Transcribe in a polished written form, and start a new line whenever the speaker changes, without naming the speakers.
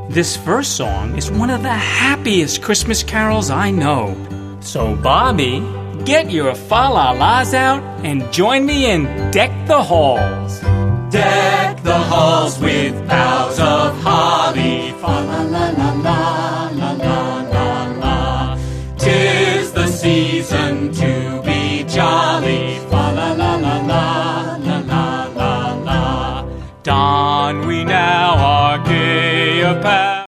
This first song is one of the happiest Christmas carols I know. So, Bobby, get your fa-la-las out and join me in Deck the Halls.
Deck the halls with boughs of holly.